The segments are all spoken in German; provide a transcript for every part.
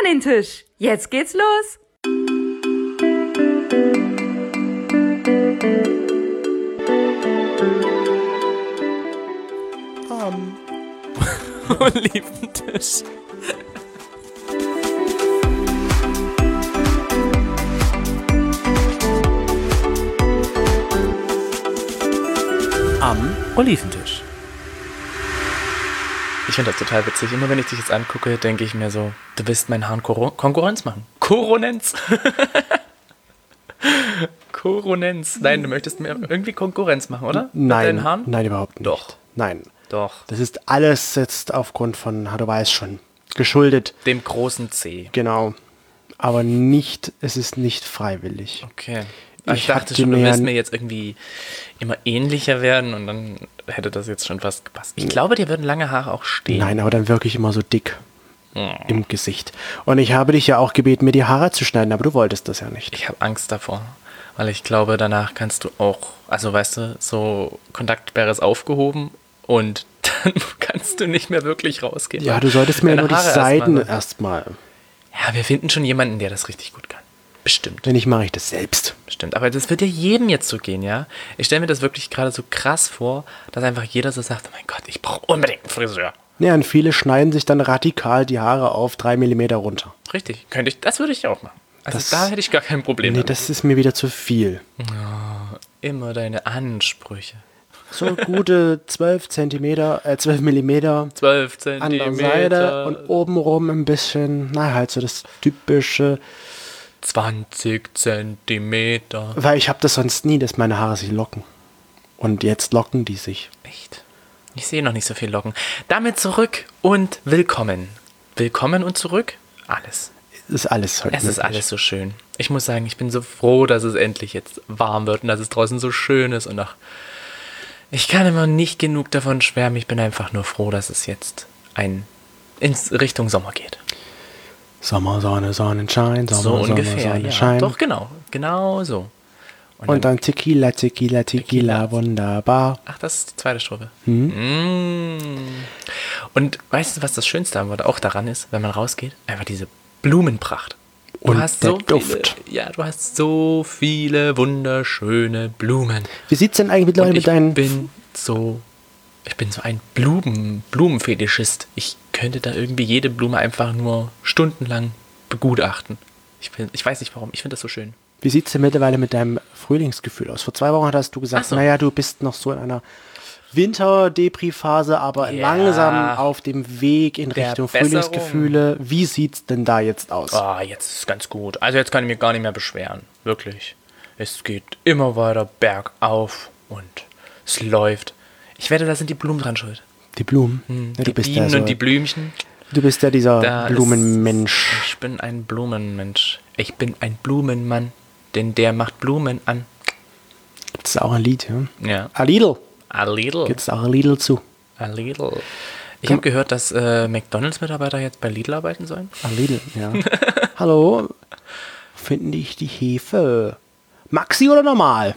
an den Tisch. Jetzt geht's los. Oliventisch. Am Oliventisch. Ich finde das total witzig. Immer wenn ich dich jetzt angucke, denke ich mir so, du willst meinen Haaren Konkurrenz machen. Koronenz. Koronenz. Nein, du möchtest mir irgendwie Konkurrenz machen, oder? Nein, mit deinen Haaren? Nein, überhaupt nicht. Doch. Nein. Doch. Das ist alles jetzt aufgrund von, du weißt schon, geschuldet. Dem großen C. Genau. Aber es ist nicht freiwillig. Okay. Ich dachte schon, du willst mir jetzt irgendwie immer ähnlicher werden und dann hätte das jetzt schon fast gepasst. Ich glaube, dir würden lange Haare auch stehen. Nein, aber dann wirklich immer so dick im Gesicht. Und ich habe dich ja auch gebeten, mir die Haare zu schneiden, aber du wolltest das ja nicht. Ich habe Angst davor, weil ich glaube, danach kannst du auch, also weißt du, so Kontaktsperre ist aufgehoben und dann kannst du nicht mehr wirklich rausgehen. Ja, du solltest mir nur die Seiten erstmal. Ja, wir finden schon jemanden, der das richtig gut kann. Bestimmt. Wenn nicht, mache ich das selbst. Bestimmt. Aber das wird ja jedem jetzt so gehen, ja? Ich stelle mir das wirklich gerade so krass vor, dass einfach jeder so sagt, oh mein Gott, ich brauche unbedingt einen Friseur. Ja, und viele schneiden sich dann radikal die Haare auf 3 mm runter. Richtig. Das würde ich auch machen. Also da hätte ich gar kein Problem damit. Das ist mir wieder zu viel. Oh, immer deine Ansprüche. So gute 12 mm. 12 Zentimeter. An der Seite und obenrum ein bisschen, halt so das typische 20 Zentimeter. Weil ich habe das sonst nie, dass meine Haare sich locken. Und jetzt locken die sich. Echt? Ich sehe noch nicht so viel Locken. Damit zurück und willkommen. Willkommen und zurück? Alles. Es ist alles heute. Es ist alles so schön. Ich muss sagen, ich bin so froh, dass es endlich jetzt warm wird und dass es draußen so schön ist. Und ich kann immer nicht genug davon schwärmen. Ich bin einfach nur froh, dass es jetzt in Richtung Sommer geht. Sommer, Sonne, Sonnenschein, Sommer, so Sonne, ungefähr, Sonnenschein. Ja. Doch, genau so. Und dann Tequila, Tequila, Tequila, wunderbar. Ach, das ist die zweite Strophe. Und weißt du, was das Schönste auch daran ist, wenn man rausgeht? Einfach diese Blumenpracht. Du hast der Duft. Du hast so viele wunderschöne Blumen. Wie sieht's denn eigentlich mittlerweile mit deinen... Ich bin so ein Blumenfetischist. Ich könnte da irgendwie jede Blume einfach nur stundenlang begutachten. Ich weiß nicht warum, ich finde das so schön. Wie sieht es denn mittlerweile mit deinem Frühlingsgefühl aus? Vor 2 Wochen hast du gesagt, du bist noch so in einer Winter-Depri-Phase, aber langsam auf dem Weg in Richtung Frühlingsgefühle. Wie sieht's denn da jetzt aus? Jetzt ist es ganz gut. Also jetzt kann ich mich gar nicht mehr beschweren. Wirklich. Es geht immer weiter bergauf und es läuft. Ich wette, da sind die Blumen dran schuld. Die Blumen? Die Bienen und die Blümchen. Du bist ja dieser Blumenmensch. Ich bin ein Blumenmensch. Ich bin ein Blumenmann, denn der macht Blumen an. Gibt es auch ein Lied, ja? Ja. A Lidl. A Lidl. Gibt es auch ein Lidl zu? A Lidl. Ich habe gehört, dass McDonalds-Mitarbeiter jetzt bei Lidl arbeiten sollen. A Lidl, ja. Hallo, finde ich die Hefe Maxi oder normal?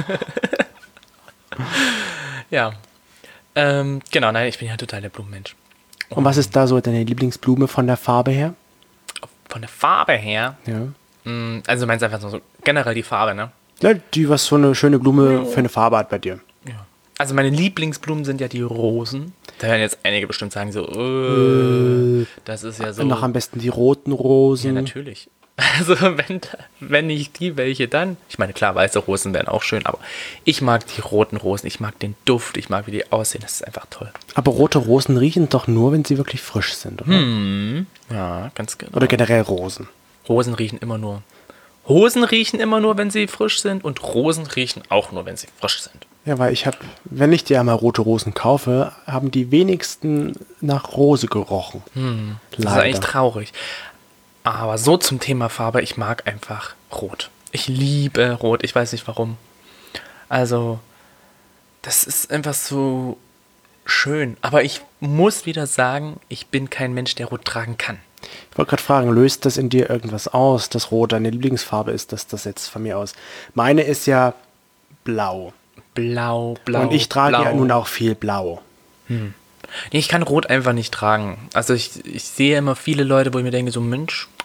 Ja. Genau, nein, ich bin ja total der Blumenmensch. Und was ist da so deine Lieblingsblume von der Farbe her? Von der Farbe her? Ja. Also du meinst einfach so generell die Farbe, ne? Ja, was so eine schöne Blume für eine Farbe hat bei dir. Ja. Also meine Lieblingsblumen sind ja die Rosen. Da werden jetzt einige bestimmt sagen so, das ist ja so. Und noch am besten die roten Rosen. Ja, natürlich. Also wenn nicht die, welche dann? Ich meine, klar, weiße Rosen wären auch schön, aber ich mag die roten Rosen, ich mag den Duft, ich mag, wie die aussehen, das ist einfach toll. Aber rote Rosen riechen doch nur, wenn sie wirklich frisch sind, oder? Ja, ganz genau. Oder generell Rosen. Hosen riechen immer nur, wenn sie frisch sind und Rosen riechen auch nur, wenn sie frisch sind. Ja, weil wenn ich dir einmal rote Rosen kaufe, haben die wenigsten nach Rose gerochen. Das ist eigentlich traurig. Aber so zum Thema Farbe, ich mag einfach Rot. Ich liebe Rot, ich weiß nicht warum. Also, das ist einfach so schön. Aber ich muss wieder sagen, ich bin kein Mensch, der Rot tragen kann. Ich wollte gerade fragen, löst das in dir irgendwas aus, dass Rot deine Lieblingsfarbe ist, dass das jetzt von mir aus? Meine ist ja blau. Blau. Und ich trage ja nun auch viel Blau. Nee, ich kann Rot einfach nicht tragen. Also ich sehe immer viele Leute, wo ich mir denke, so Mensch,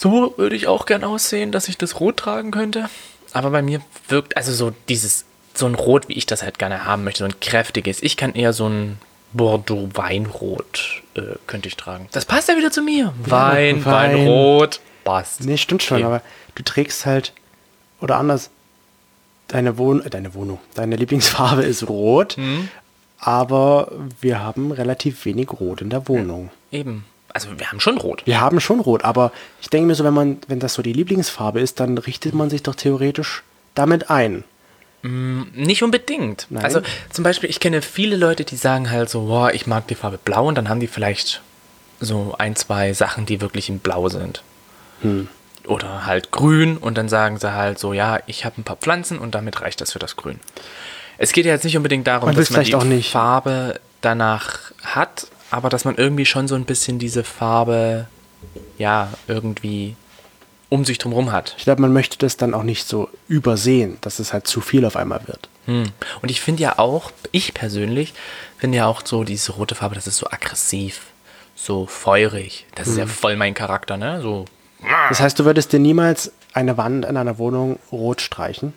So würde ich auch gern aussehen, dass ich das Rot tragen könnte. Aber bei mir wirkt, also so ein Rot, wie ich das halt gerne haben möchte, so ein kräftiges. Ich kann eher so ein Bordeaux-Weinrot könnte ich tragen. Das passt ja wieder zu mir. Weinrot. Passt. Nee, stimmt schon, Okay. aber du trägst halt, oder anders, deine Lieblingsfarbe ist rot, aber wir haben relativ wenig Rot in der Wohnung. Eben. Also wir haben schon Rot. Wir haben schon Rot, aber ich denke mir so, wenn das so die Lieblingsfarbe ist, dann richtet man sich doch theoretisch damit ein. Nicht unbedingt. Nein. Also zum Beispiel, ich kenne viele Leute, die sagen halt so, boah, ich mag die Farbe Blau und dann haben die vielleicht so 1, 2 Sachen, die wirklich in Blau sind. Oder halt Grün und dann sagen sie halt so, ja, ich habe ein paar Pflanzen und damit reicht das für das Grün. Es geht ja jetzt nicht unbedingt darum, Man dass will man vielleicht auch die nicht. Farbe danach hat, aber dass man irgendwie schon so ein bisschen diese Farbe, ja, irgendwie um sich drumherum hat. Ich glaube, man möchte das dann auch nicht so übersehen, dass es halt zu viel auf einmal wird. Und ich finde ja auch, ich persönlich finde ja auch so diese rote Farbe, das ist so aggressiv, so feurig. Das ist ja voll mein Charakter, ne? So, Das heißt, du würdest dir niemals eine Wand in einer Wohnung rot streichen?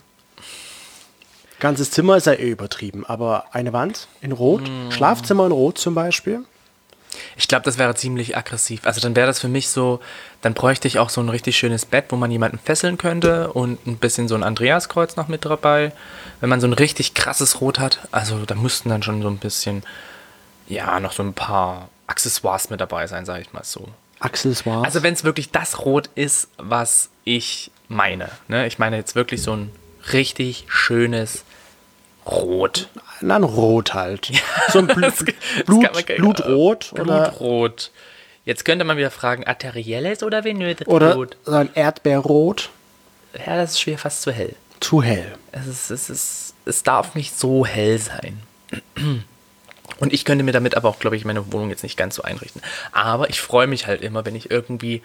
Ganzes Zimmer ist ja eh übertrieben, aber eine Wand in Rot, Schlafzimmer in Rot zum Beispiel. ich glaube, das wäre ziemlich aggressiv. Also dann wäre das für mich so, dann bräuchte ich auch so ein richtig schönes Bett, wo man jemanden fesseln könnte und ein bisschen so ein Andreaskreuz noch mit dabei. Wenn man so ein richtig krasses Rot hat, also da müssten dann schon so ein bisschen, ja, noch so ein paar Accessoires mit dabei sein, sage ich mal so. Accessoires. Also wenn es wirklich das Rot ist, was ich meine. Ne? Ich meine jetzt wirklich so ein richtig schönes Rot. Nein, Rot halt. So ein Das kann man Blutrot oder, Blutrot. Jetzt könnte man wieder fragen, arterielles oder venöses oder Blut? so ein Erdbeerrot. Ja, das ist schwer, fast zu hell. Zu hell. Es darf nicht so hell sein. Und ich könnte mir damit aber auch, glaube ich, meine Wohnung jetzt nicht ganz so einrichten. Aber ich freue mich halt immer, wenn ich irgendwie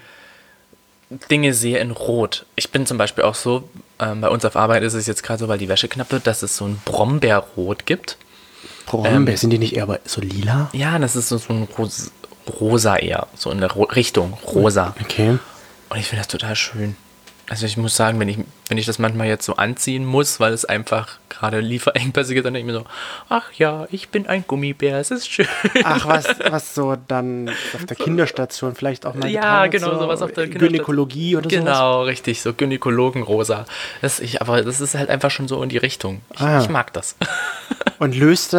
Dinge sehe in Rot. Ich bin zum Beispiel auch so, bei uns auf Arbeit ist es jetzt gerade so, weil die Wäsche knapp wird, dass es so ein Brombeerrot gibt. Brombeer, sind die nicht eher so lila? Ja, das ist so ein Rosa eher, so in der Richtung Rosa. Okay. Und ich finde das total schön. Also ich muss sagen, wenn ich das manchmal jetzt so anziehen muss, weil es einfach gerade Lieferengpässe gibt, dann denke ich mir so, ach ja, ich bin ein Gummibär, es ist schön. Ach, was so dann auf der Kinderstation vielleicht auch mal Ja, getan wird, genau, so sowas auf der Kinderstation. Gynäkologie oder sowas. Genau, richtig, so Gynäkologenrosa. Aber das ist halt einfach schon so in die Richtung. Ich mag das. Und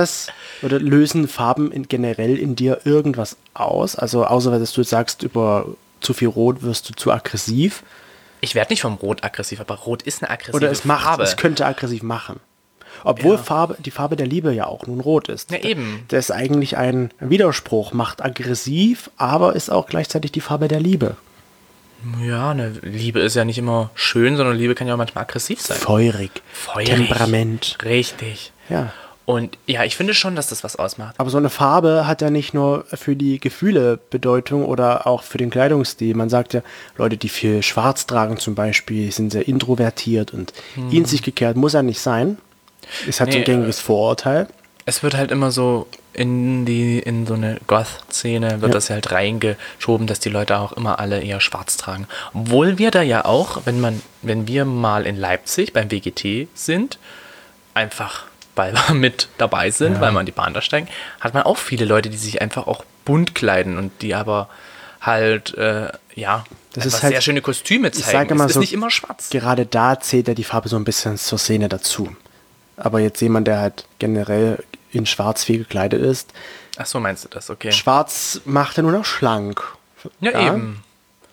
lösen Farben generell in dir irgendwas aus? Also außer dass du sagst, über zu viel Rot wirst du zu aggressiv. Ich werde nicht vom Rot aggressiv, aber Rot ist eine aggressive Oder Farbe. es könnte aggressiv machen. Obwohl die Farbe der Liebe ja auch nun rot ist. Ja, eben. Das ist eigentlich ein Widerspruch. Macht aggressiv, aber ist auch gleichzeitig die Farbe der Liebe. Ja, eine Liebe ist ja nicht immer schön, sondern Liebe kann ja auch manchmal aggressiv sein. Feurig. Temperament. Richtig. Ja. Und ja, ich finde schon, dass das was ausmacht. Aber so eine Farbe hat ja nicht nur für die Gefühle Bedeutung oder auch für den Kleidungsstil. Man sagt ja, Leute, die viel Schwarz tragen zum Beispiel, sind sehr introvertiert und in sich gekehrt. Muss ja nicht sein. Ist halt so ein gängiges Vorurteil. Es wird halt immer so in so eine Goth-Szene wird das halt reingeschoben, dass die Leute auch immer alle eher schwarz tragen. Obwohl wir da ja auch, wenn wir mal in Leipzig beim WGT sind, einfach weil wir mit dabei sind, weil wir an die Bahn da steigen, hat man auch viele Leute, die sich einfach auch bunt kleiden und die aber halt, Das ist einfach halt, sehr schöne Kostüme ich zeigen. sage immer Es ist so, nicht immer schwarz. gerade da zählt ja die Farbe so ein bisschen zur Szene dazu. Aber jetzt jemand, der halt generell in schwarz viel gekleidet ist, Ach so, meinst du das? Okay. schwarz macht er nur noch schlank. Ja, eben.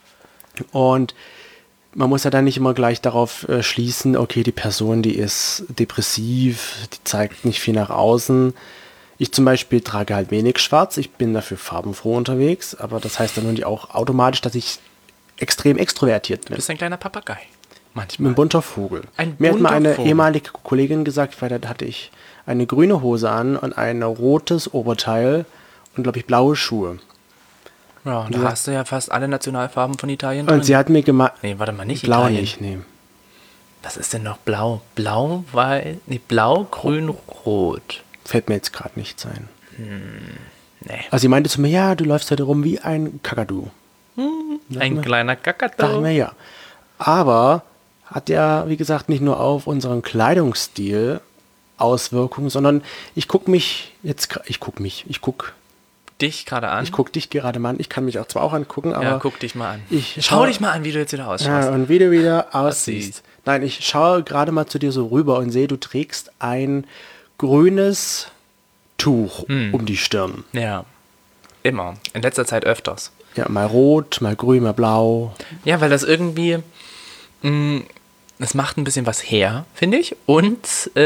Und man muss ja dann nicht immer gleich darauf schließen, okay, die Person, die ist depressiv, die zeigt nicht viel nach außen. Ich zum Beispiel trage halt wenig schwarz, ich bin dafür farbenfroh unterwegs, aber das heißt dann nun auch automatisch, dass ich extrem extrovertiert bin. Du bist ein kleiner Papagei. Ein Manchmal. bunter Vogel. Ein Mir hat mal bunter eine Vogel. ehemalige Kollegin gesagt, weil da hatte ich eine grüne Hose an und ein rotes Oberteil und, glaube ich, blaue Schuhe. Ja, da hast du ja fast alle Nationalfarben von Italien drin. Und sie hat mir gemeint, Nee, warte mal, nicht blau Italien. nicht, nee. Was ist denn noch blau? Blau, blau, grün, rot. Fällt mir jetzt gerade nichts ein. Nee. Also sie meinte zu mir, ja, du läufst heute rum wie ein Kakadu. Ein kleiner Dachten Kakao. wir ja. Aber hat ja, wie gesagt, nicht nur auf unseren Kleidungsstil Auswirkungen, sondern ich guck dich gerade mal an. Ich kann mich auch zwar auch angucken, aber Ja, guck dich mal an. ich Schau schau- dich mal an, wie du jetzt wieder ausschaust. ja, und wie du wieder aussiehst. Aussiehst. Nein, ich schaue gerade mal zu dir so rüber und sehe, du trägst ein grünes Tuch um die Stirn. Ja, immer. In letzter Zeit öfters. Ja, mal rot, mal grün, mal blau. Ja, weil das irgendwie, es macht ein bisschen was her, finde ich. Und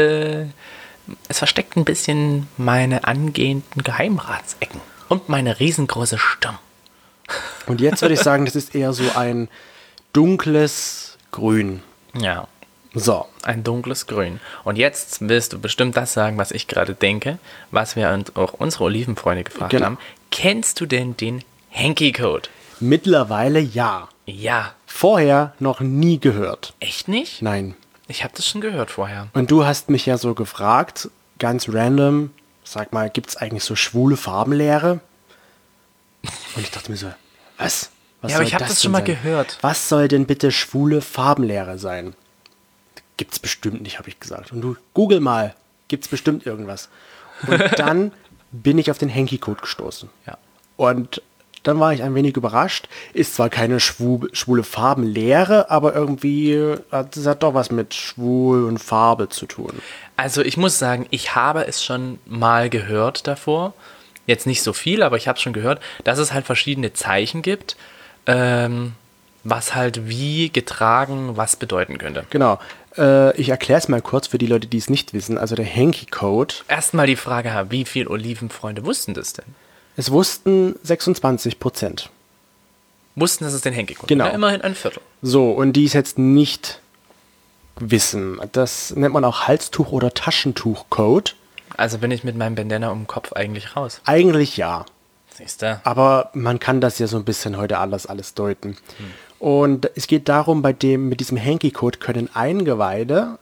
es versteckt ein bisschen meine angehenden Geheimratsecken. Und meine riesengroße Stirn. Und jetzt würde ich sagen, das ist eher so ein dunkles Grün. Ja, So, ein dunkles Grün. Und jetzt willst du bestimmt das sagen, was ich gerade denke, was wir und auch unsere Olivenfreunde gefragt Genau. haben. Kennst du denn den Hanky-Code? mittlerweile ja. Ja. Vorher noch nie gehört. Echt nicht? Nein. Ich habe das schon gehört vorher. Und du hast mich ja so gefragt, ganz random, sag mal, gibt es eigentlich so schwule Farbenlehre? Und ich dachte mir so, was? Was Ja, aber soll ich habe das denn schon mal sein? gehört. Was soll denn bitte schwule Farbenlehre sein? Gibt's bestimmt nicht, habe ich gesagt. Und du, Google mal, gibt's bestimmt irgendwas. Und dann bin ich auf den Hanky-Code gestoßen. Ja. Und dann war ich ein wenig überrascht. Ist zwar keine schwule Farbenlehre, aber irgendwie hat es doch was mit schwul und Farbe zu tun. Also ich muss sagen, ich habe es schon mal gehört davor. Jetzt nicht so viel, aber ich habe es schon gehört, dass es halt verschiedene Zeichen gibt, was halt wie getragen was bedeuten könnte. Genau. Ich erkläre es mal kurz für die Leute, die es nicht wissen. Also der Hanky-Code, Erstmal die Frage, wie viele Olivenfreunde wussten das denn? es wussten 26%. Wussten, dass es den Hanky-Code Genau. gibt? Ja, immerhin ein Viertel. So, und die es jetzt nicht wissen, das nennt man auch Halstuch- oder Taschentuch-Code. Also bin ich mit meinem Bandana um den Kopf eigentlich raus. Eigentlich ja. Siehst du? Aber man kann das ja so ein bisschen heute alles deuten. Und es geht darum, mit diesem Hanky-Code können Eingeweihte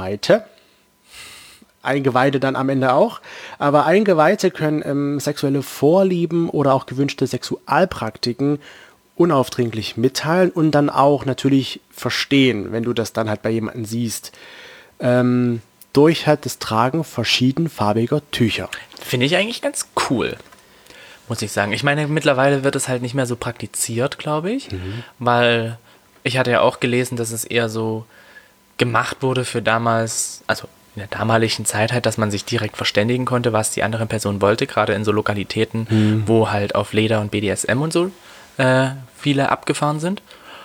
dann am Ende auch, aber Eingeweihte können sexuelle Vorlieben oder auch gewünschte Sexualpraktiken unaufdringlich mitteilen und dann auch natürlich verstehen, wenn du das dann halt bei jemandem siehst, durch halt das Tragen verschiedenfarbiger Tücher. Finde ich eigentlich ganz cool, muss ich sagen. Ich meine, mittlerweile wird es halt nicht mehr so praktiziert, glaube ich, weil ich hatte ja auch gelesen, dass es eher so gemacht wurde für damals, also in der damaligen Zeit halt, dass man sich direkt verständigen konnte, was die andere Person wollte, gerade in so Lokalitäten, wo halt auf Leder und BDSM und so viele abgefahren sind.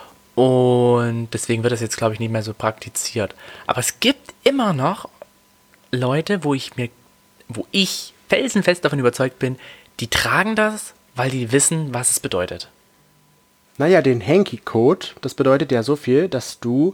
Und deswegen wird das jetzt, glaube ich, nicht mehr so praktiziert. Aber es gibt immer noch Leute, wo ich felsenfest davon überzeugt bin, die tragen das, weil die wissen, was es bedeutet. Naja, den Hanky-Code, das bedeutet ja so viel, dass du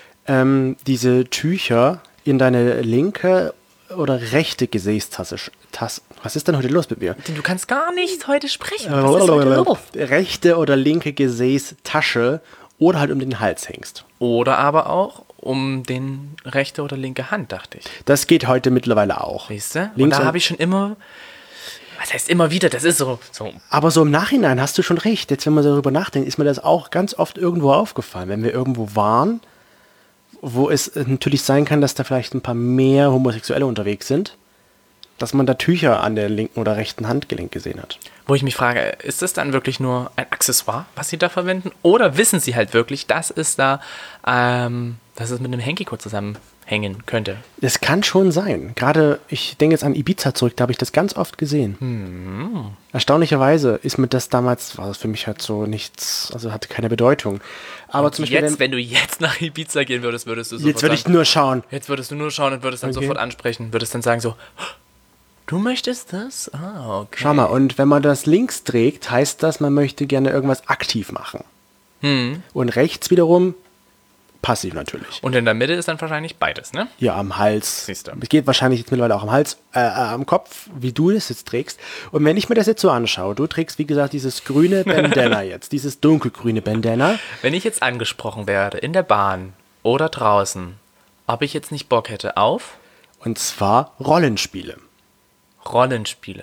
diese Tücher in deine linke oder rechte Gesäßtasche. Was ist denn heute los mit mir? Du kannst gar nicht heute sprechen. Was ist heute los? Rechte oder linke Gesäßtasche oder halt um den Hals hängst. Oder aber auch um den rechte oder linke Hand, dachte ich. Das geht heute mittlerweile auch. Siehst du? Und Links da und- habe ich schon immer, was heißt immer wieder, das ist so Aber so im Nachhinein hast du schon recht. Jetzt, wenn man darüber nachdenkt, ist mir das auch ganz oft irgendwo aufgefallen. Wenn wir irgendwo waren, wo es natürlich sein kann, dass da vielleicht ein paar mehr Homosexuelle unterwegs sind, dass man da Tücher an der linken oder rechten Handgelenk gesehen hat. wo ich mich frage, ist das dann wirklich nur ein Accessoire, was sie da verwenden? Oder wissen sie halt wirklich, dass es da, dass es mit einem Hanky-Code zusammenhängen könnte? Das kann schon sein. Gerade, ich denke jetzt an Ibiza zurück, da habe ich das ganz oft gesehen. Erstaunlicherweise ist mir das damals, war das für mich halt so nichts, also hatte keine Bedeutung. Aber zum Beispiel, Jetzt, wenn du jetzt nach Ibiza gehen würdest, würdest du sofort jetzt würde ich sagen, nur schauen. jetzt würdest du nur schauen und würdest dann Okay. sofort ansprechen, würdest dann sagen so, du möchtest das? Ah, okay. Schau mal, und wenn man das links trägt, heißt das, man möchte gerne irgendwas aktiv machen. Und rechts wiederum passiv natürlich. Und in der Mitte ist dann wahrscheinlich beides, ne? Ja, am Hals. Siehst du. Es geht wahrscheinlich jetzt mittlerweile auch am Hals, am Kopf, wie du das jetzt trägst. Und wenn ich mir das jetzt so anschaue, du trägst, wie gesagt, dieses grüne Bandana jetzt, dieses dunkelgrüne Bandana. Wenn ich jetzt angesprochen werde, in der Bahn oder draußen, ob ich jetzt nicht Bock hätte auf Und zwar Rollenspiele. Rollenspiele.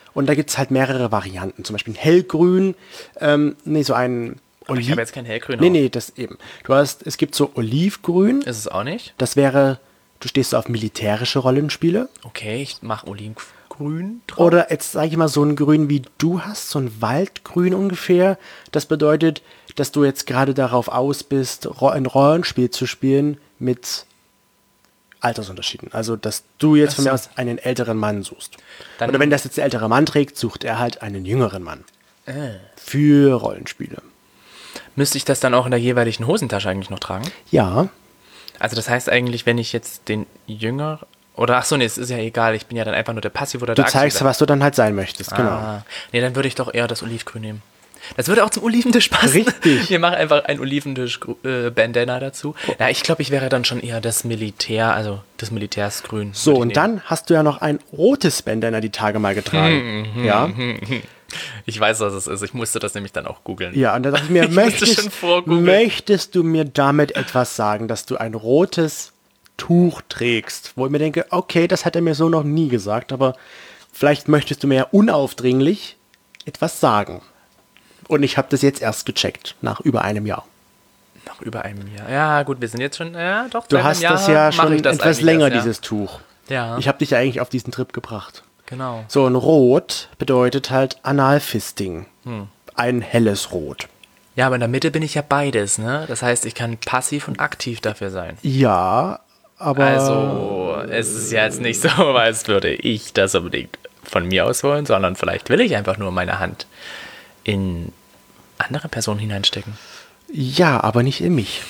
Und da gibt es halt mehrere Varianten. Zum Beispiel ein hellgrün, so ein Aber ich habe jetzt kein Hellgrün. Nee, das eben. Es gibt so olivgrün. Ist es auch nicht? Das wäre, du stehst so auf militärische Rollenspiele. Okay, ich mache Olivgrün drauf. Oder jetzt sage ich mal so ein Grün wie du hast, so ein Waldgrün ungefähr. Das bedeutet, dass du jetzt gerade darauf aus bist, ein Rollenspiel zu spielen mit Altersunterschieden. Also, dass du jetzt von mir aus einen älteren Mann suchst. Dann- Oder wenn das jetzt der ältere Mann trägt, sucht er halt einen jüngeren Mann. Für Rollenspiele. Müsste ich das dann auch in der jeweiligen Hosentasche eigentlich noch tragen? Ja, Also das heißt eigentlich, wenn ich jetzt den Jünger... Oder ach so, nee, es ist ja egal. Ich bin ja dann einfach nur der Passiv oder du der Aktive. zeigst, was du dann halt sein möchtest. Genau. Ah, nee, dann würde ich doch eher das Olivgrün nehmen. Das würde auch zum Oliventisch passen. Richtig. Wir machen einfach ein Oliventisch-Bandana dazu. Ja, ich glaube, ich wäre dann schon eher das Militär, also das Militärsgrün. So, würde ich und dann hast du ja noch ein rotes Bandana die Tage mal getragen. Ja. nehmen. Ich weiß, was es ist. Ich musste das nämlich dann auch googeln. Ja, und da dachte ich mir, Ich musste schon vorgoogeln. möchtest du mir damit etwas sagen, dass du ein rotes Tuch trägst? Wo ich mir denke, okay, das hat er mir so noch nie gesagt, aber vielleicht möchtest du mir ja unaufdringlich etwas sagen. Und ich habe das jetzt erst gecheckt, nach über einem Jahr. Noch über einem Jahr. Ja, gut, wir sind jetzt schon, ja, doch. Du seit hast einem Jahr das ja mache schon ich das etwas eigentlich länger, erst, ja. dieses Tuch. Ja, Ich habe dich ja eigentlich auf diesen Trip gebracht. genau. So, ein Rot bedeutet halt Analfisting. Ein helles Rot. Ja, aber in der Mitte bin ich ja beides, ne? Das heißt, ich kann passiv und aktiv dafür sein. Ja, aber... Also, es ist ja jetzt nicht so, als würde ich das unbedingt von mir aus wollen, sondern vielleicht will ich einfach nur meine Hand in andere Personen hineinstecken. Ja, aber nicht in mich.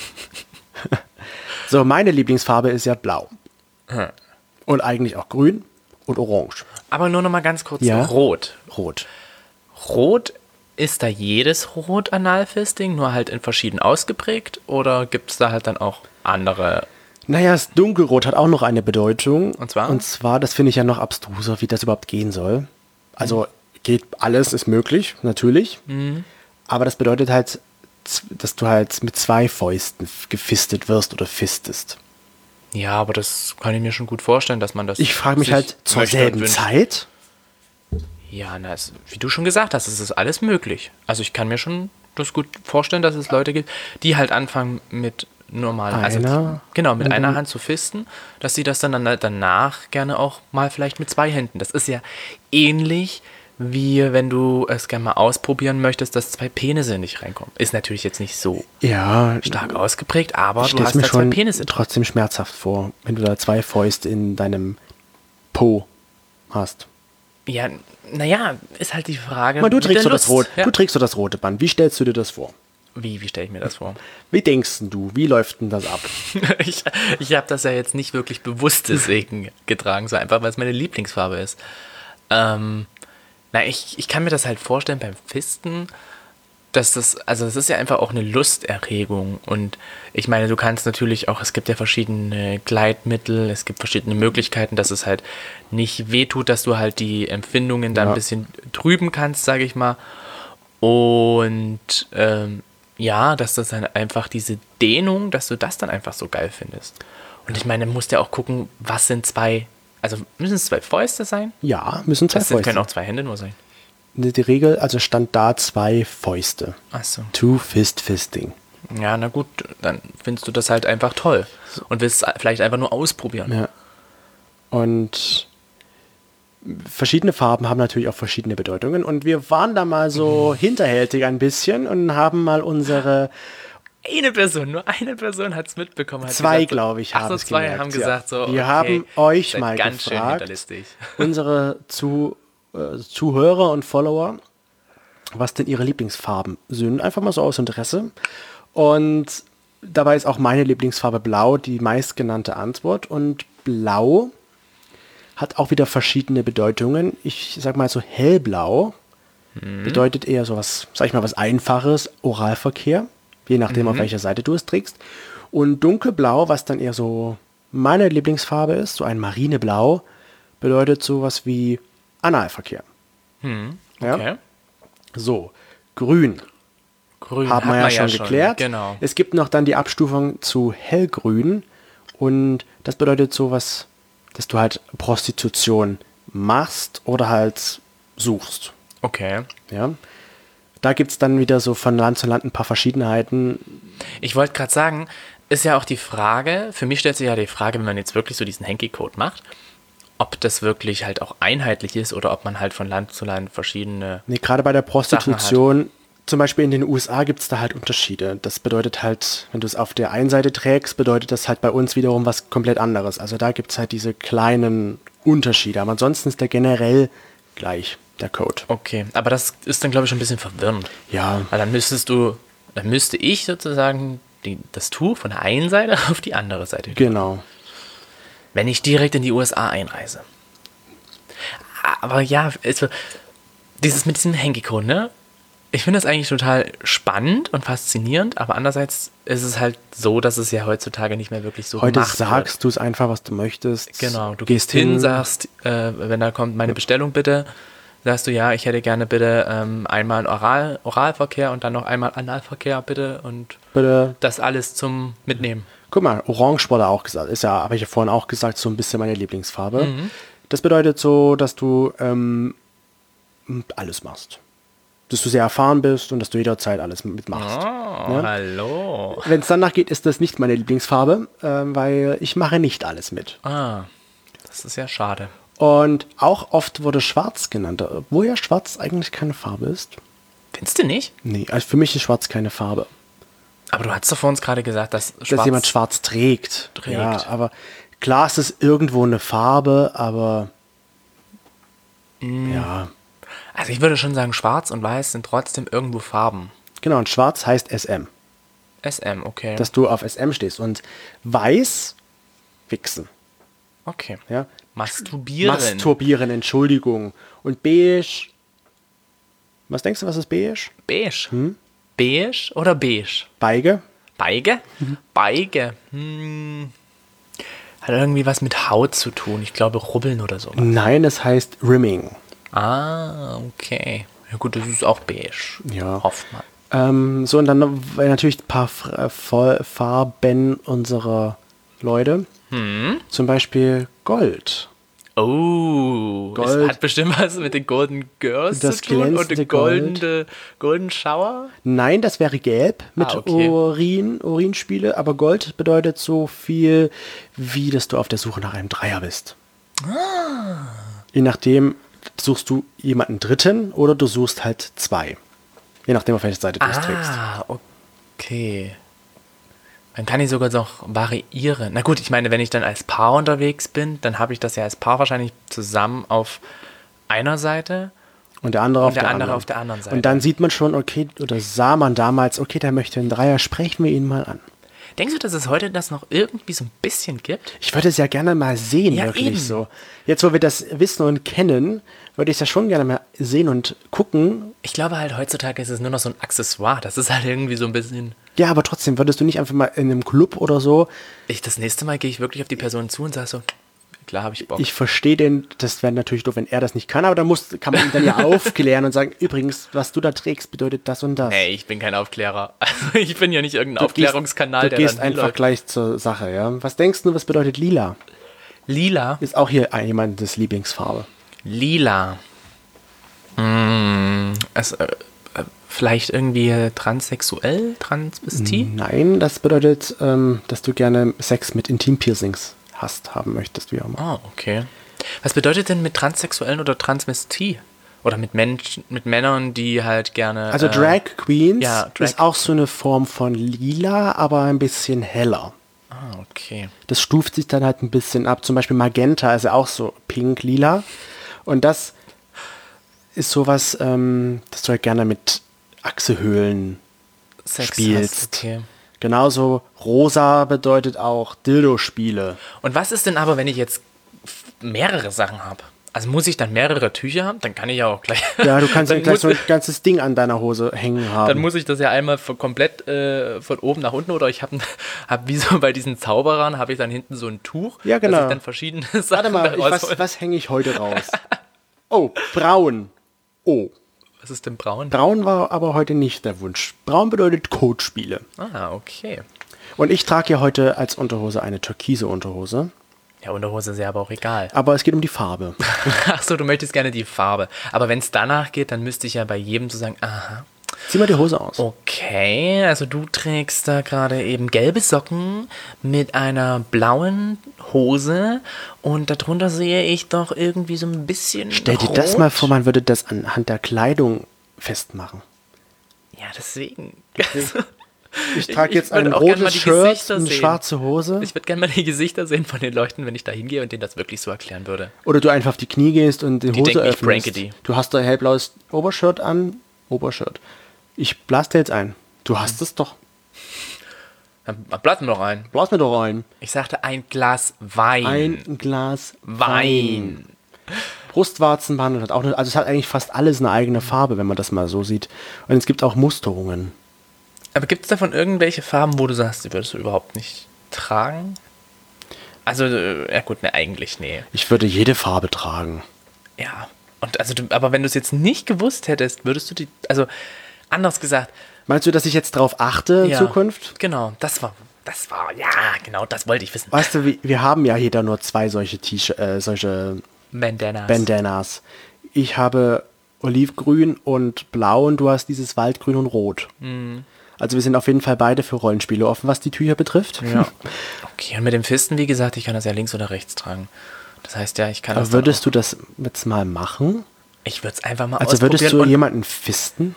So, meine Lieblingsfarbe ist ja blau. Und eigentlich auch grün und orange. Aber nur noch mal ganz kurz, Ja? Rot. Rot. Rot, ist da jedes Rot Analfisting, nur halt in verschieden ausgeprägt? Oder gibt es da halt dann auch andere? Naja, das Dunkelrot hat auch noch eine Bedeutung. Und zwar? Und zwar, das finde ich ja noch abstruser, wie das überhaupt gehen soll. Also geht alles, ist möglich, natürlich. Aber das bedeutet halt, dass du halt mit 2 Fäusten gefistet wirst oder fistest. Ja, aber das kann ich mir schon gut vorstellen, dass man das. Ich frage mich sich halt zur möchte und selben wünscht. Zeit. Ja, wie du schon gesagt hast, es ist alles möglich. Also ich kann mir schon das gut vorstellen, dass es Leute gibt, die halt anfangen mit normalen, Einer? genau, mit einer Hand zu fisten, dass sie das dann danach gerne auch mal vielleicht mit 2 Händen. Das ist ja ähnlich wie wenn du es gerne mal ausprobieren möchtest, dass 2 Penisse nicht reinkommen. Ist natürlich jetzt nicht so Ja, stark ausgeprägt, aber ich du stelle hast mir da 2 schon Penisse drin. trotzdem schmerzhaft vor, wenn du da 2 Fäuste in deinem Po hast. Ja, naja, ist halt die Frage. Aber du mit trägst der so das Lust. Rot, Ja. du trägst so das rote Band. Wie stellst du dir das vor? Wie stelle ich mir das vor? Wie denkst denn du? Wie läuft denn das ab? Ich habe das ja jetzt nicht wirklich bewusst deswegen getragen, so einfach, weil es meine Lieblingsfarbe ist. Ich kann mir das halt vorstellen beim Fisten, dass das ist ja einfach auch eine Lusterregung. Und ich meine, du kannst natürlich auch, es gibt ja verschiedene Gleitmittel, es gibt verschiedene Möglichkeiten, dass es halt nicht wehtut, dass du halt die Empfindungen dann Ja. ein bisschen trüben kannst, sage ich mal. Und dass das dann einfach diese Dehnung, dass du das dann einfach so geil findest. Und ich meine, du musst ja auch gucken, was sind 2, also müssen es 2 Fäuste sein? Ja, müssen 2 Das Fäuste. können auch 2 Hände nur sein. Die Regel, also stand da 2 Fäuste. Achso. Two Fist Fisting. Ja, na gut, dann findest du das halt einfach toll. Und willst es vielleicht einfach nur ausprobieren. Ja. Und verschiedene Farben haben natürlich auch verschiedene Bedeutungen. Und wir waren da mal so hinterhältig ein bisschen und haben mal unsere Nur eine Person hat es mitbekommen. Hat 2, gesagt, glaube ich, ach haben so, es 2 gemerkt, haben ja. gesagt so, Wir okay, haben euch seid mal ganz schön gefragt, hinterlistig. unsere Zuhörer und Follower, was denn ihre Lieblingsfarben sind. Einfach mal so aus Interesse. Und dabei ist auch meine Lieblingsfarbe Blau die meistgenannte Antwort. Und Blau hat auch wieder verschiedene Bedeutungen. Ich sag mal so hellblau bedeutet eher so was, sag ich mal, was Einfaches, Oralverkehr, je nachdem, auf welcher Seite du es trägst. Und dunkelblau, was dann eher so meine Lieblingsfarbe ist, so ein Marineblau, bedeutet sowas wie Analverkehr. Ja? Okay. So, grün Grün haben hat wir ja man schon geklärt. Genau. Es gibt noch dann die Abstufung zu hellgrün und das bedeutet sowas, dass du halt Prostitution machst oder halt suchst. Okay. Ja. Da gibt es dann wieder so von Land zu Land ein paar Verschiedenheiten. Ich wollte gerade sagen, ist ja auch die Frage, für mich stellt sich ja die Frage, wenn man jetzt wirklich so diesen Hanky-Code macht, ob das wirklich halt auch einheitlich ist oder ob man halt von Land zu Land verschiedene... Nee, gerade bei der Prostitution, zum Beispiel in den USA gibt es da halt Unterschiede. Das bedeutet halt, wenn du es auf der einen Seite trägst, bedeutet das halt bei uns wiederum was komplett anderes. Also da gibt es halt diese kleinen Unterschiede. Aber ansonsten ist der generell gleich, der Code. Okay, aber das ist dann, glaube ich, schon ein bisschen verwirrend. Ja. Weil dann müsste ich sozusagen das Tuch von der einen Seite auf die andere Seite. Genau. Wenn ich direkt in die USA einreise. Aber ja, dieses mit diesem Hanky-Code, ne? Ich finde das eigentlich total spannend und faszinierend, aber andererseits ist es halt so, dass es ja heutzutage nicht mehr wirklich so Heute gemacht wird. sagst du es einfach, was du möchtest. Genau, du gehst hin, sagst, wenn da kommt meine Bestellung bitte, sagst du, ja, ich hätte gerne bitte einmal Oralverkehr und dann noch einmal Analverkehr bitte und Bitte. das alles zum Mitnehmen. Guck mal, Orange wurde auch gesagt. Ist ja, habe ich ja vorhin auch gesagt, so ein bisschen meine Lieblingsfarbe. Das bedeutet so, dass du alles machst. Dass du sehr erfahren bist und dass du jederzeit alles mitmachst. Oh, hallo. Wenn es danach geht, ist das nicht meine Lieblingsfarbe, weil ich mache nicht alles mit. Ah, das ist ja schade. Und auch oft wurde Schwarz genannt, obwohl ja Schwarz eigentlich keine Farbe ist. Findest du nicht? Nee, also für mich ist Schwarz keine Farbe. Aber du hast doch vor uns gerade gesagt, dass Jemand Schwarz trägt. Ja, aber klar ist es irgendwo eine Farbe, aber ja. Also ich würde schon sagen, Schwarz und Weiß sind trotzdem irgendwo Farben. Genau, und Schwarz heißt SM. SM, okay. Dass du auf SM stehst. Und Weiß, wichsen. Okay. Ja? Masturbieren. Entschuldigung. Und Beige. Was denkst du, was ist Beige? Beige. Beige oder beige? Beige. Beige? Beige. Hat irgendwie was mit Haut zu tun. Ich glaube, Rubbeln oder so. Nein, es heißt Rimming. Ah, okay. Ja gut, das ist auch beige. Ja. Hofft man. So, und dann natürlich ein paar Farben unserer Leute. Zum Beispiel Gold. Oh, Gold. Es hat bestimmt was mit den Golden Girls Das zu tun und glänzende den Golden Shower? Nein, das wäre Gelb mit okay. Urinspiele, aber Gold bedeutet so viel, wie dass du auf der Suche nach einem Dreier bist. Je nachdem suchst du jemanden Dritten oder du suchst halt zwei. Je nachdem, auf welche Seite du es trägst. Ah, okay. Dann kann ich sogar noch variieren. Na gut, ich meine, wenn ich dann als Paar unterwegs bin, dann habe ich das ja als Paar wahrscheinlich zusammen auf einer Seite und der andere auf der anderen Seite. Und dann sieht man schon, okay, oder sah man damals, okay, der möchte einen Dreier, sprechen wir ihn mal an. Denkst du, dass es heute das noch irgendwie so ein bisschen gibt? Ich würde es ja gerne mal sehen, Ja, wirklich eben. so. Jetzt, wo wir das wissen und kennen, würde ich es ja schon gerne mal sehen und gucken. Ich glaube halt, heutzutage ist es nur noch so ein Accessoire. Das ist halt irgendwie so ein bisschen... Ja, aber trotzdem, würdest du nicht einfach mal in einem Club oder so... Das nächste Mal gehe ich wirklich auf die Person zu und sage so, klar habe ich Bock. Ich verstehe den, das wäre natürlich doof, wenn er das nicht kann, aber da kann man ihn dann ja aufklären und sagen, übrigens, was du da trägst, bedeutet das und das. Nee, ich bin kein Aufklärer. Also ich bin ja nicht irgendein Aufklärungskanal, Du gehst einfach gleich zur Sache, ja. Was denkst du, was bedeutet lila? Lila? Ist auch hier jemandes Lieblingsfarbe. Lila. Vielleicht irgendwie transsexuell, Transvestie? Nein, das bedeutet, dass du gerne Sex mit Intimpiercings haben möchtest, wie auch immer. Ah, okay. Was bedeutet denn mit Transsexuellen oder Transvestie? Oder mit Menschen, mit Männern, die halt gerne... Also Drag Queens ja, ist auch so eine Form von lila, aber ein bisschen heller. Ah, okay. Das stuft sich dann halt ein bisschen ab. Zum Beispiel Magenta ist ja auch so pink-lila. Und das ist sowas, dass du halt gerne mit Achsehöhlen Sex spielst. hast, okay. Genauso rosa bedeutet auch Dildo-Spiele. Und was ist denn aber, wenn ich jetzt mehrere Sachen habe? Also muss ich dann mehrere Tücher haben? Dann kann ich ja auch gleich... Ja, du kannst ja gleich so ein ganzes Ding an deiner Hose hängen haben. Dann muss ich das ja einmal komplett von oben nach unten, oder ich habe wie so bei diesen Zauberern, habe ich dann hinten so ein Tuch, ja, genau. dass ich dann verschiedene Sachen Warte mal, was hänge ich heute raus? Oh, braun. Oh. Was ist denn braun? Braun war aber heute nicht der Wunsch. Braun bedeutet Codespiele. Ah, okay. Und ich trage ja heute als Unterhose eine türkise Unterhose. Ja, Unterhose ist ja aber auch egal. Aber es geht um die Farbe. Ach so, du möchtest gerne die Farbe. Aber wenn es danach geht, dann müsste ich ja bei jedem so sagen, aha. Zieh mal die Hose aus. Okay, also du trägst da gerade eben gelbe Socken mit einer blauen Hose und darunter sehe ich doch irgendwie so ein bisschen Stell dir rot. das mal vor, man würde das anhand der Kleidung festmachen. Ja, deswegen. Ich trage jetzt würd ein auch gern mal rotes die Shirt, Gesichter eine sehen. schwarze Hose. Ich würde gerne mal die Gesichter sehen von den Leuten, wenn ich da hingehe und denen das wirklich so erklären würde. Oder du einfach auf die Knie gehst und die Hose denken, ich öffnest. pranke die. Du hast ein hellblaues Obershirt an. Obershirt. Ich blas dir jetzt ein. Du hast es doch. Dann blasen wir doch ein. Blas mir doch ein. Ich sagte ein Glas Wein. Ein Glas Wein. Brustwarzenband hat auch eine, also es hat eigentlich fast alles eine eigene Farbe, wenn man das mal so sieht. Und es gibt auch Musterungen. Aber gibt es davon irgendwelche Farben, wo du sagst, die würdest du überhaupt nicht tragen? Also, ja gut, ne, eigentlich, nee. Ich würde jede Farbe tragen. Ja. Und also, aber wenn du es jetzt nicht gewusst hättest, würdest du die, also, anders gesagt. Meinst du, dass ich jetzt darauf achte in Zukunft? Genau, das war, ja, genau, das wollte ich wissen. Weißt du, wir haben ja jeder nur 2 solche T-Shirts, solche Bandanas. Ich habe olivgrün und blau und du hast dieses Waldgrün und rot. Also wir sind auf jeden Fall beide für Rollenspiele offen, was die Tücher betrifft. Ja. Okay, und mit dem Fisten, wie gesagt, ich kann das ja links oder rechts tragen. Das heißt ja, ich kann das. Aber würdest du das jetzt mal machen? Ich würde es einfach mal Also ausprobieren. würdest du jemanden fisten?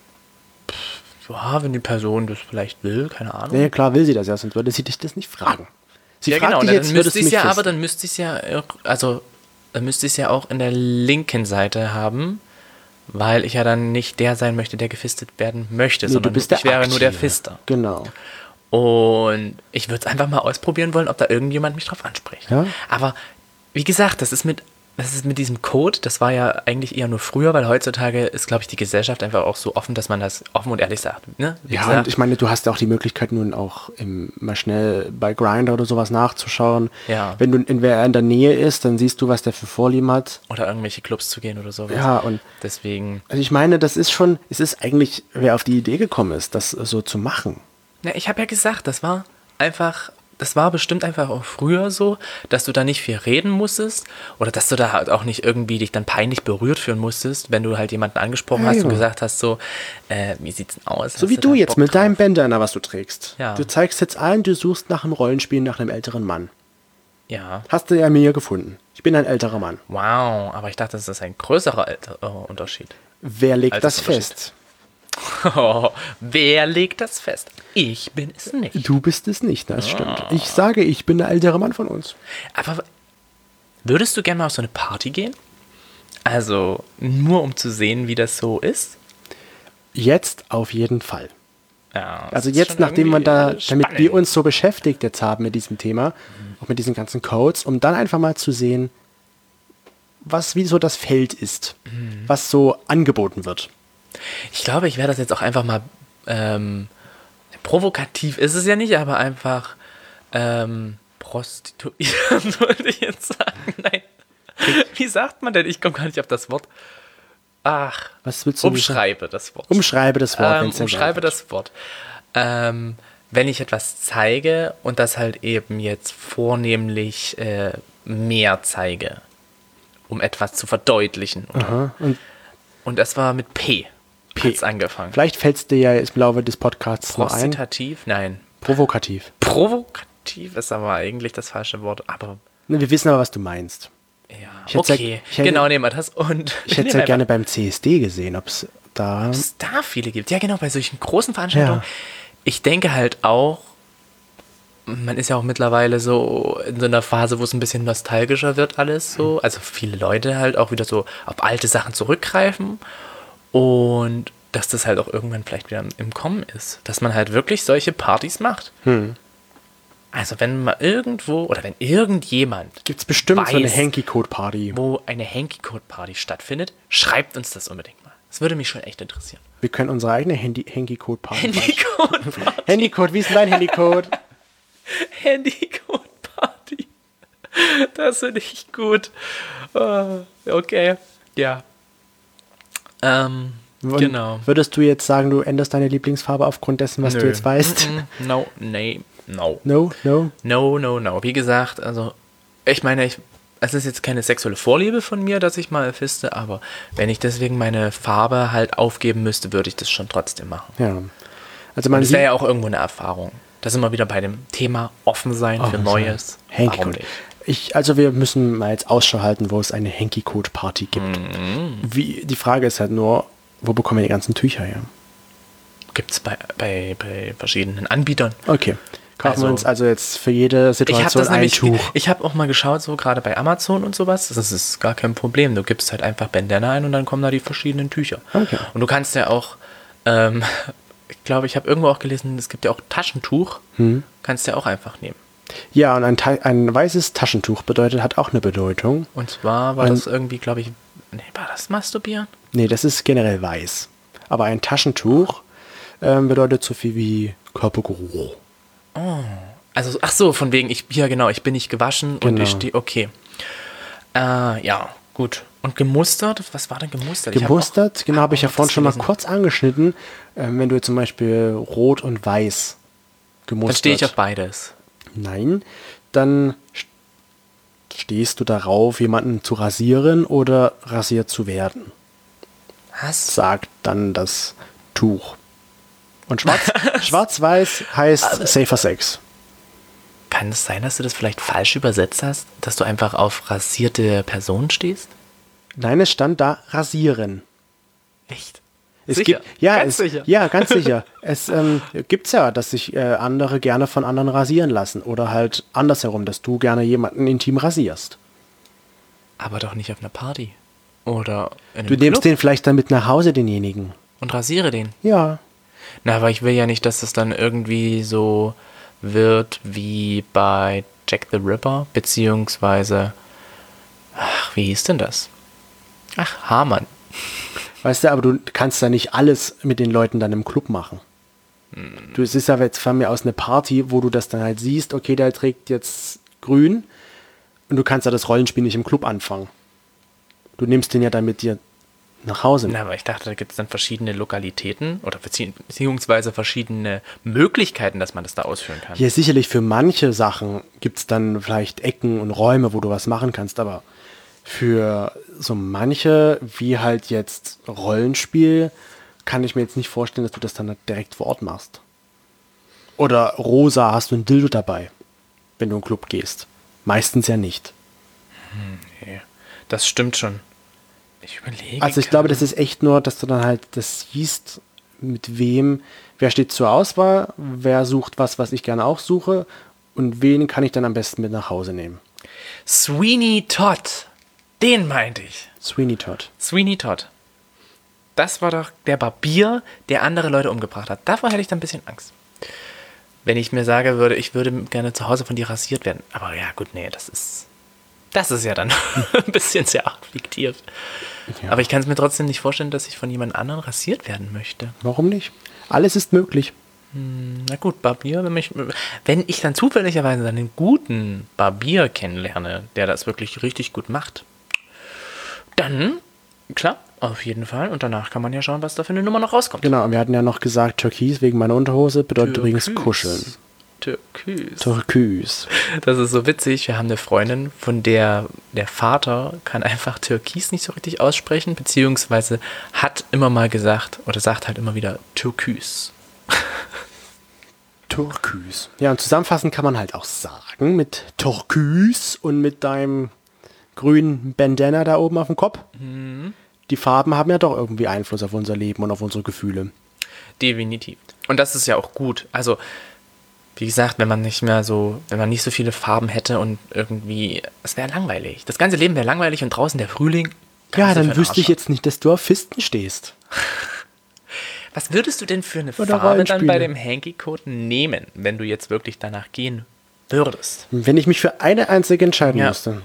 Ja, wenn die Person das vielleicht will, keine Ahnung. Nee, klar will sie das ja, sonst würde sie dich das nicht fragen. Sie Ja, fragt genau, dich dann jetzt, müsste würdest du ich mich ja, fisten? aber dann müsste ich es ja auch, also dann müsste ich es ja auch in der linken Seite haben, weil ich ja dann nicht der sein möchte, der gefistet werden möchte, Nee, sondern du bist der ich wäre nur der Aktive. Fister. Genau. Und ich würde es einfach mal ausprobieren wollen, ob da irgendjemand mich drauf anspricht. Ja. Aber wie gesagt, das ist mit diesem Code, das war ja eigentlich eher nur früher, weil heutzutage ist, glaube ich, die Gesellschaft einfach auch so offen, dass man das offen und ehrlich sagt. Ne? Wie Ja, gesagt, und ich meine, du hast ja auch die Möglichkeit nun auch mal schnell bei Grindr oder sowas nachzuschauen. Ja. Wenn du wer in der Nähe ist, dann siehst du, was der für Vorlieben hat. oder irgendwelche Clubs zu gehen oder sowas. Ja, und Deswegen. also ich meine, das ist schon, es ist eigentlich, wer auf die Idee gekommen ist, das so zu machen. Ja, ich habe ja gesagt, das war bestimmt einfach auch früher so, dass du da nicht viel reden musstest oder dass du da halt auch nicht irgendwie dich dann peinlich berührt fühlen musstest, wenn du halt jemanden angesprochen Ja, hast und ja. gesagt hast so, wie sieht's denn aus? So Hast wie du da jetzt Bock mit drauf? deinem Bandana, was du trägst. Ja. Du zeigst jetzt allen, du suchst nach einem Rollenspiel nach einem älteren Mann. Ja, Hast du ja mir gefunden. Ich bin ein älterer Mann. wow, aber ich dachte, das ist ein größerer Unterschied. Wer legt das Altersunterschied. fest? Wer legt das fest? Ich bin es nicht. Du bist es nicht, das stimmt. Ich sage, ich bin der ältere Mann von uns. Aber würdest du gerne mal auf so eine Party gehen? Also nur um zu sehen, wie das so ist? Jetzt auf jeden Fall. Ja, Also das ist jetzt, schon nachdem wir irgendwie damit wir spannend. uns so beschäftigt jetzt haben mit diesem Thema, auch mit diesen ganzen Codes, um dann einfach mal zu sehen, wie so das Feld ist, was so angeboten wird. Ich glaube, ich werde das jetzt auch einfach mal provokativ ist es ja nicht, aber einfach prostituieren, wollte ich jetzt sagen. Nein. Wie sagt man denn? Ich komme gar nicht auf das Wort. Ach, Was willst du umschreibe das Wort. Umschreibe das Wort. wenn's dir Umschreibe sagt. das Wort. Wenn ich etwas zeige und das halt eben jetzt vornehmlich mehr zeige, um etwas zu verdeutlichen. Aha. Und Und das war mit P. P. Hat's angefangen. vielleicht fällt es dir ja im Laufe des Podcasts noch ein. Prostitativ? Nein. Provokativ. Provokativ ist aber eigentlich das falsche Wort. Aber Ne, wir wissen aber, was du meinst. ja, Ich hätte okay. ich hätte- Genau, nehmen wir das. Und Ich hätte es ja gerne beim CSD gesehen, ob es da... es da viele gibt. Ja, genau, bei solchen großen Veranstaltungen. Ja. Ich denke halt auch, man ist ja auch mittlerweile so in so einer Phase, wo es ein bisschen nostalgischer wird alles so. Also viele Leute halt auch wieder so auf alte Sachen zurückgreifen und dass das halt auch irgendwann vielleicht wieder im Kommen ist. Dass man halt wirklich solche Partys macht. Also wenn mal irgendwo oder wenn irgendjemand Gibt es bestimmt so eine weiß, Hanky-Code-Party. wo eine Hanky-Code-Party stattfindet, schreibt uns das unbedingt mal. Das würde mich schon echt interessieren. Wir können unsere eigene Hanky-Code-Party machen. Handy-Code-Party. Handy-Code, wie ist denn dein Handy-Code? Handy-Code-Party. Das finde ich gut. Okay, ja. Und Genau. Würdest du jetzt sagen, du änderst deine Lieblingsfarbe aufgrund dessen, was du Nö. jetzt weißt? No, nee, no. No, no. No. Wie gesagt, also ich meine, es ist jetzt keine sexuelle Vorliebe von mir, dass ich mal fiste, aber wenn ich deswegen meine Farbe halt aufgeben müsste, würde ich das schon trotzdem machen. Ja. Also Das wäre ja auch irgendwo eine Erfahrung. Da sind wir wieder bei dem Thema offen sein für Neues. Warum nicht? Also wir müssen mal jetzt Ausschau halten, wo es eine Hanky-Code-Party gibt. Die Frage ist halt nur, wo bekommen wir die ganzen Tücher her? Gibt es bei verschiedenen Anbietern. Okay. Kaufen wir uns also jetzt für jede Situation ein Tuch. Ich habe auch mal geschaut, so gerade bei Amazon und sowas, das ist gar kein Problem. Du gibst halt einfach Bandana ein und dann kommen da die verschiedenen Tücher. Okay. Und du kannst ja auch, ich glaube, ich habe irgendwo auch gelesen, es gibt ja auch Taschentuch, kannst du ja auch einfach nehmen. Ja, und ein weißes Taschentuch hat auch eine Bedeutung. Und zwar war das irgendwie, glaube ich, war das Masturbieren? Nee, das ist generell weiß. Aber ein Taschentuch bedeutet so viel wie Körpergeruch. Oh. Also, ach so, von wegen, ich bin nicht gewaschen und ich stehe, okay. Ja, gut. Und gemustert? Was war denn gemustert? Gemustert, genau, habe ich ja vorhin schon mal kurz angeschnitten. Wenn du zum Beispiel rot und weiß gemustert. Dann stehe ich auf beides. Nein, dann stehst du darauf, jemanden zu rasieren oder rasiert zu werden. Was? Sagt dann das Tuch. Und schwarz-weiß heißt Safer Sex. Kann es sein, dass du das vielleicht falsch übersetzt hast? Dass du einfach auf rasierte Personen stehst? Nein, es stand da rasieren. Echt? Sicher? Sicher. Ja, ganz sicher. Es gibt's ja, dass sich andere gerne von anderen rasieren lassen. Oder halt andersherum, dass du gerne jemanden intim rasierst. Aber doch nicht auf einer Party. Oder in einem Du nimmst Club den vielleicht dann mit nach Hause, denjenigen. und rasiere den. Ja. Na, aber ich will ja nicht, dass das dann irgendwie so wird wie bei Jack the Ripper, beziehungsweise, wie hieß denn das? Ach, Hamann. Weißt du, aber du kannst da nicht alles mit den Leuten dann im Club machen. Es ist ja jetzt von mir aus eine Party, wo du das dann halt siehst, okay, der trägt jetzt grün und du kannst ja das Rollenspiel nicht im Club anfangen. Du nimmst den ja dann mit dir nach Hause. Na, aber ich dachte, da gibt es dann verschiedene Lokalitäten oder beziehungsweise verschiedene Möglichkeiten, dass man das da ausführen kann. Ja, sicherlich für manche Sachen gibt es dann vielleicht Ecken und Räume, wo du was machen kannst, aber für so manche, wie halt jetzt Rollenspiel, kann ich mir jetzt nicht vorstellen, dass du das dann direkt vor Ort machst. Oder rosa, hast du ein Dildo dabei, wenn du in den Club gehst. Meistens ja nicht. Nee, das stimmt schon. Ich überlege. Also ich glaube, das ist echt nur, dass du dann halt das siehst, mit wem, wer steht zur Auswahl, wer sucht was ich gerne auch suche und wen kann ich dann am besten mit nach Hause nehmen. Sweeney Todd, den meinte ich. Sweeney Todd. Sweeney Todd. Das war doch der Barbier, der andere Leute umgebracht hat. Davor hätte ich dann ein bisschen Angst. Wenn ich mir sagen würde, ich würde gerne zu Hause von dir rasiert werden. Aber ja, gut, nee, das ist ja dann ein bisschen sehr fiktiv. Ja. Aber ich kann es mir trotzdem nicht vorstellen, dass ich von jemand anderem rasiert werden möchte. Warum nicht? Alles ist möglich. Na gut, Barbier, wenn ich dann zufälligerweise einen guten Barbier kennenlerne, der das wirklich richtig gut macht, dann, klar, auf jeden Fall. Und danach kann man ja schauen, was da für eine Nummer noch rauskommt. Genau, und wir hatten ja noch gesagt, Türkis wegen meiner Unterhose bedeutet übrigens kuscheln. Türkis. Das ist so witzig. Wir haben eine Freundin, von der Vater kann einfach Türkis nicht so richtig aussprechen, beziehungsweise hat immer mal gesagt oder sagt halt immer wieder Türkis. Türkis. Ja, und zusammenfassend kann man halt auch sagen, mit Türkis und mit deinem grünen Bandana da oben auf dem Kopf, die Farben haben ja doch irgendwie Einfluss auf unser Leben und auf unsere Gefühle. Definitiv. Und das ist ja auch gut. Also, wie gesagt, wenn man nicht so viele Farben hätte und irgendwie, es wäre langweilig. Das ganze Leben wäre langweilig und draußen der Frühling. Ja, dann wüsste ich jetzt nicht, dass du auf Fisten stehst. Was würdest du denn für eine Farbe dann bei dem Hanky-Code nehmen, wenn du jetzt wirklich danach gehen würdest? Wenn ich mich für eine einzige entscheiden müsste.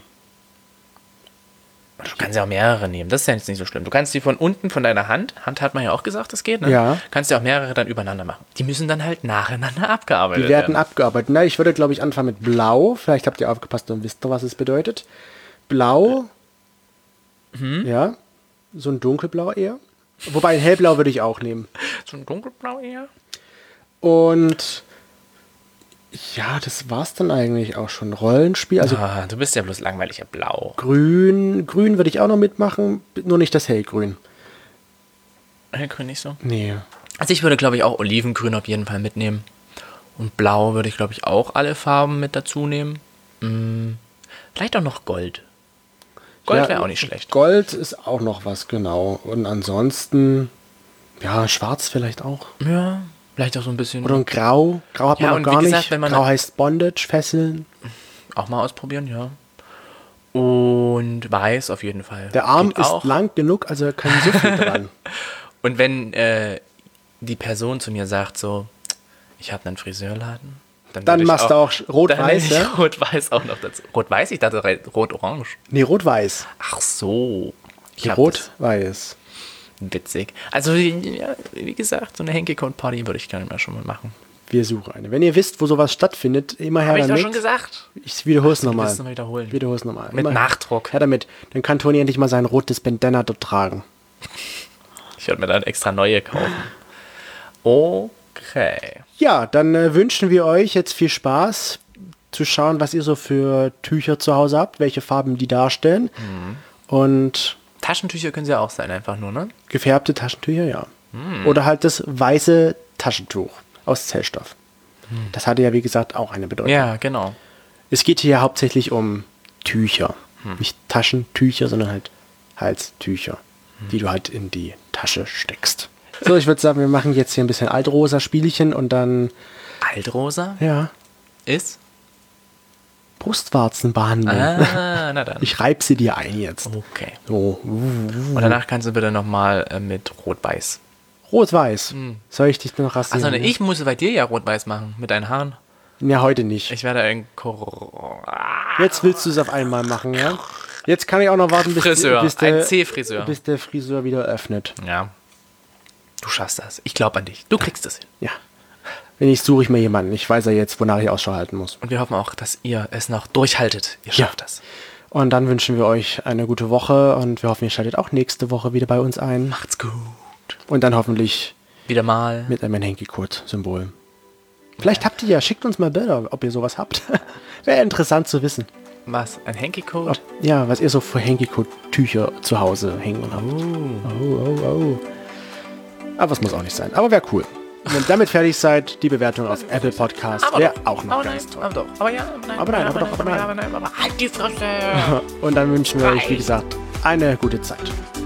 Du kannst ja auch mehrere nehmen, das ist ja jetzt nicht so schlimm. Du kannst die von unten, von deiner Hand hat man ja auch gesagt, das geht, ne? Ja. Kannst ja auch mehrere dann übereinander machen. Die müssen dann halt nacheinander abgearbeitet werden. Die werden abgearbeitet. Na, ich würde, glaube ich, anfangen mit Blau. Vielleicht habt ihr aufgepasst und wisst noch, was es bedeutet. Blau. Ja. So ein Dunkelblau eher. Wobei ein Hellblau würde ich auch nehmen. So ein Dunkelblau eher. Und Ja, das war's dann eigentlich auch schon. Rollenspiel, also Du bist ja bloß langweiliger Blau. grün würde ich auch noch mitmachen, nur nicht das hellgrün. Hellgrün nicht so? Nee. Also ich würde, glaube ich, auch Olivengrün auf jeden Fall mitnehmen. Und Blau würde ich, glaube ich, auch alle Farben mit dazu nehmen. Vielleicht auch noch Gold. Gold Ja, wäre auch nicht schlecht. Gold ist auch noch was, genau. Und ansonsten, ja, schwarz vielleicht auch. Ja, vielleicht auch so ein bisschen. Oder ein Grau. Grau hat man Ja, noch und gar wie gesagt, nicht. wenn man- Grau heißt Bondage, Fesseln. Auch mal ausprobieren, ja. Und Weiß auf jeden Fall. Der Arm Geht ist auch. lang genug, also da kann so viel dran. Und wenn die Person zu mir sagt so, ich habe einen Friseurladen, Dann würde ich machst du auch dann rot-weiß, nehme ich ja? Rot-Weiß auch noch dazu. Rot-Weiß? Ich dachte Rot-Orange. Nee, rot-weiß. Ach so. Ich Nee, hab rot-weiß. das witzig. Also, ja, wie gesagt, so eine Henke-Code-Party würde ich gerne mal schon mal machen. Wir suchen eine. Wenn ihr wisst, wo sowas stattfindet, immer her Habe ich doch damit. schon gesagt. Ich wiederhole es nochmal. willst du mal wiederholen. Wiederhole es nochmal. Mit Nachdruck. Her damit. Dann kann Toni endlich mal sein rotes Bandana dort tragen. Ich werde mir dann extra neue kaufen. Okay. Ja, dann wünschen wir euch jetzt viel Spaß zu schauen, was ihr so für Tücher zu Hause habt, welche Farben die darstellen. Und Taschentücher können sie ja auch sein, einfach nur, ne? gefärbte Taschentücher, ja. Oder halt das weiße Taschentuch aus Zellstoff. Das hatte ja, wie gesagt, auch eine Bedeutung. Ja, genau. Es geht hier hauptsächlich um Tücher. Nicht Taschentücher, sondern halt Halstücher, die du halt in die Tasche steckst. So, ich würde sagen, wir machen jetzt hier ein bisschen altrosa Spielchen und dann, Altrosa ja, ist? Brustwarzen behandeln. Ah, na dann. Ich reib sie dir ein jetzt. Okay. So, Und danach kannst du bitte nochmal mit Rot-Weiß. rot-weiß. Soll ich dich noch rasieren? Achso, ne, ich muss bei dir ja Rot-Weiß machen, mit deinen Haaren. Ja, heute nicht. Ich werde ein Jetzt willst du es auf einmal machen, ja? Jetzt kann ich auch noch warten, bis, Friseur, bis, ein der, C-Friseur. bis der Friseur wieder öffnet. Ja. Du schaffst das. Ich glaube an dich. Du kriegst das hin. Ja. Wenn nicht, suche ich mir jemanden. Ich weiß ja jetzt, wonach ich Ausschau halten muss. Und wir hoffen auch, dass ihr es noch durchhaltet. Ihr schafft das. Und dann wünschen wir euch eine gute Woche und wir hoffen, ihr schaltet auch nächste Woche wieder bei uns ein. Macht's gut. Und dann hoffentlich Wieder mal. mit einem Henki-Code-Symbol. Vielleicht habt ihr ja, schickt uns mal Bilder, ob ihr sowas habt. Wäre interessant zu wissen. Was? Ein Henki-Code? Ja, was ihr so für Henki-Code-Tücher zu Hause hängen habt. Oh. Aber es muss auch nicht sein. Aber wäre cool. Wenn ihr damit fertig seid, die Bewertung auf Apple Podcast wäre auch noch ganz toll. Aber doch. Aber ja. Nein, Aber nein, aber doch, aber nein. aber halt die Fresse. Und dann wünschen wir euch, wie gesagt, eine gute Zeit.